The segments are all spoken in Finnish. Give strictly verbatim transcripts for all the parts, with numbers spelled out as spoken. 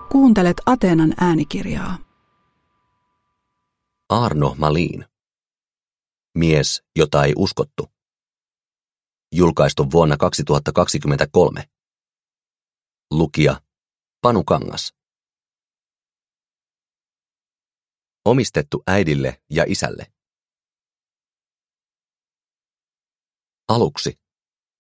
Kuuntelet Ateenan äänikirjaa. Arno Malin. Mies, jota ei uskottu. Julkaistu vuonna kaksituhattakaksikymmentäkolme. Lukija Panu Kangas. Omistettu äidille ja isälle. Aluksi.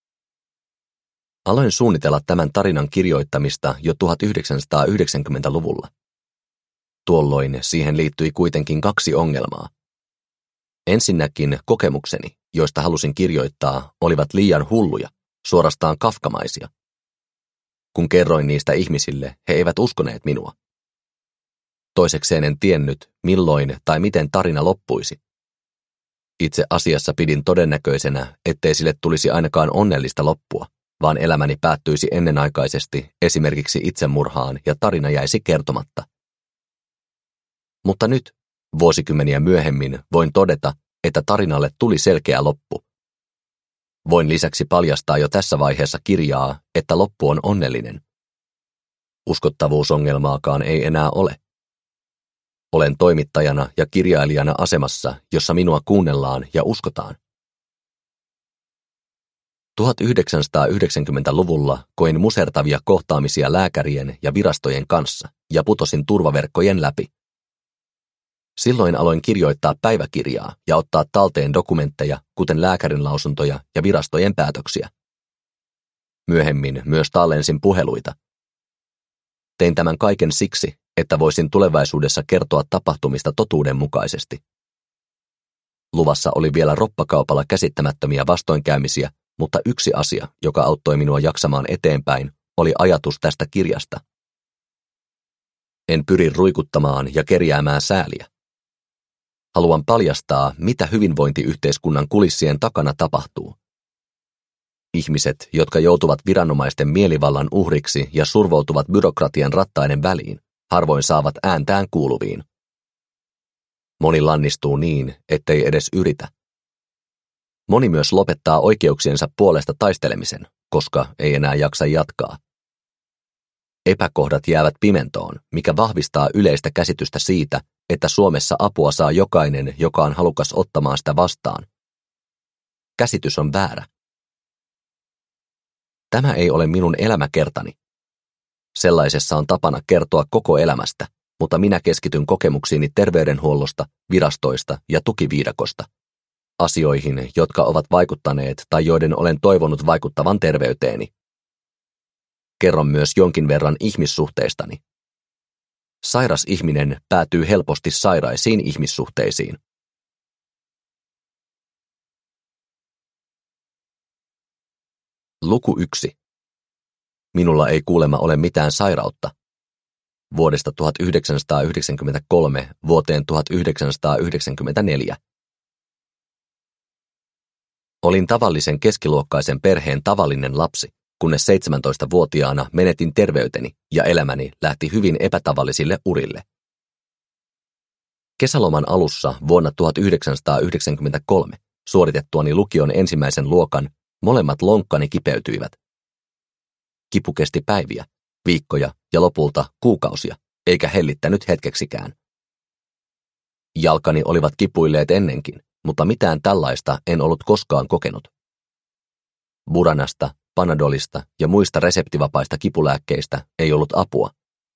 Aloin suunnitella tämän tarinan kirjoittamista jo tuhatyhdeksänsataayhdeksänkymmentäluvulla. Tuolloin siihen liittyi kuitenkin kaksi ongelmaa. Ensinnäkin kokemukseni, joista halusin kirjoittaa, olivat liian hulluja, suorastaan kafkamaisia. Kun kerroin niistä ihmisille, he eivät uskoneet minua. Toisekseen en tiennyt, milloin tai miten tarina loppuisi. Itse asiassa pidin todennäköisenä, ettei sille tulisi ainakaan onnellista loppua, vaan elämäni päättyisi ennenaikaisesti esimerkiksi itsemurhaan ja tarina jäisi kertomatta. Mutta nyt, vuosikymmeniä myöhemmin, voin todeta, että tarinalle tuli selkeä loppu. Voin lisäksi paljastaa jo tässä vaiheessa kirjaa, että loppu on onnellinen. Uskottavuusongelmaakaan ei enää ole. Olen toimittajana ja kirjailijana asemassa, jossa minua kuunnellaan ja uskotaan. tuhatyhdeksänsataayhdeksänkymmentäluvulla koin musertavia kohtaamisia lääkärien ja virastojen kanssa ja putosin turvaverkkojen läpi. Silloin aloin kirjoittaa päiväkirjaa ja ottaa talteen dokumentteja, kuten lääkärin lausuntoja ja virastojen päätöksiä. Myöhemmin myös tallensin puheluita. Tein tämän kaiken siksi, että voisin tulevaisuudessa kertoa tapahtumista totuudenmukaisesti. Luvassa oli vielä roppakaupalla käsittämättömiä vastoinkäymisiä, mutta yksi asia, joka auttoi minua jaksamaan eteenpäin, oli ajatus tästä kirjasta. En pyri ruikuttamaan ja kerjäämään sääliä. Haluan paljastaa, mitä hyvinvointiyhteiskunnan kulissien takana tapahtuu. Ihmiset, jotka joutuvat viranomaisten mielivallan uhriksi ja survoutuvat byrokratian rattaiden väliin, harvoin saavat ääntään kuuluviin. Moni lannistuu niin, ettei edes yritä. Moni myös lopettaa oikeuksiensa puolesta taistelemisen, koska ei enää jaksa jatkaa. Epäkohdat jäävät pimentoon, mikä vahvistaa yleistä käsitystä siitä, että Suomessa apua saa jokainen, joka on halukas ottamaan sitä vastaan. Käsitys on väärä. Tämä ei ole minun elämäkertani. Sellaisessa on tapana kertoa koko elämästä, mutta minä keskityn kokemuksiini terveydenhuollosta, virastoista ja tukiviidakosta. Asioihin, jotka ovat vaikuttaneet tai joiden olen toivonut vaikuttavan terveyteeni. Kerron myös jonkin verran ihmissuhteistani. Sairas ihminen päätyy helposti sairaisiin ihmissuhteisiin. Luku yksi. Minulla ei kuulemma ole mitään sairautta. Vuodesta tuhatyhdeksänsataayhdeksänkymmentäkolme vuoteen tuhatyhdeksänsataayhdeksänkymmentäneljä. Olin tavallisen keskiluokkaisen perheen tavallinen lapsi, kunnes seitsemäntoistavuotiaana menetin terveyteni ja elämäni lähti hyvin epätavallisille urille. Kesäloman alussa vuonna tuhatyhdeksänsataayhdeksänkymmentäkolme suoritettuani lukion ensimmäisen luokan molemmat lonkkani kipeytyivät. Kipu kesti päiviä, viikkoja ja lopulta kuukausia, eikä hellittänyt hetkeksikään. Jalkani olivat kipuilleet ennenkin, mutta mitään tällaista en ollut koskaan kokenut. Buranasta, Panadolista ja muista reseptivapaista kipulääkkeistä ei ollut apua.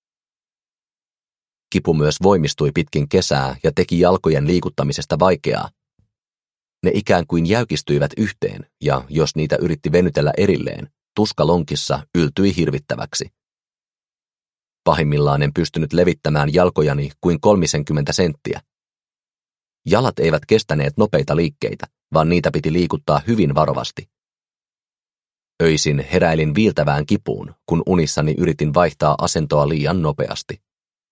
Kipu myös voimistui pitkin kesää ja teki jalkojen liikuttamisesta vaikeaa. Ne ikään kuin jäykistyivät yhteen, ja jos niitä yritti venytellä erilleen, tuska lonkissa yltyi hirvittäväksi. Pahimmillaan en pystynyt levittämään jalkojani kuin kolmisenkymmentä senttiä. Jalat eivät kestäneet nopeita liikkeitä, vaan niitä piti liikuttaa hyvin varovasti. Öisin heräilin viiltävään kipuun, kun unissani yritin vaihtaa asentoa liian nopeasti.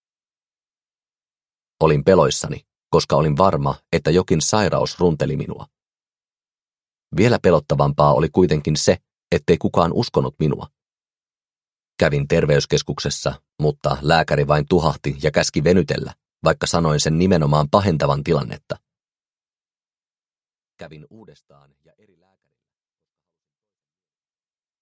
Olin peloissani, koska olin varma, että jokin sairaus runteli minua. Vielä pelottavampaa oli kuitenkin se, ettei kukaan uskonut minua. Kävin terveyskeskuksessa, mutta lääkäri vain tuhahti ja käski venytellä, vaikka sanoin sen nimenomaan pahentavan tilannetta. Kävin uudestaan ja eri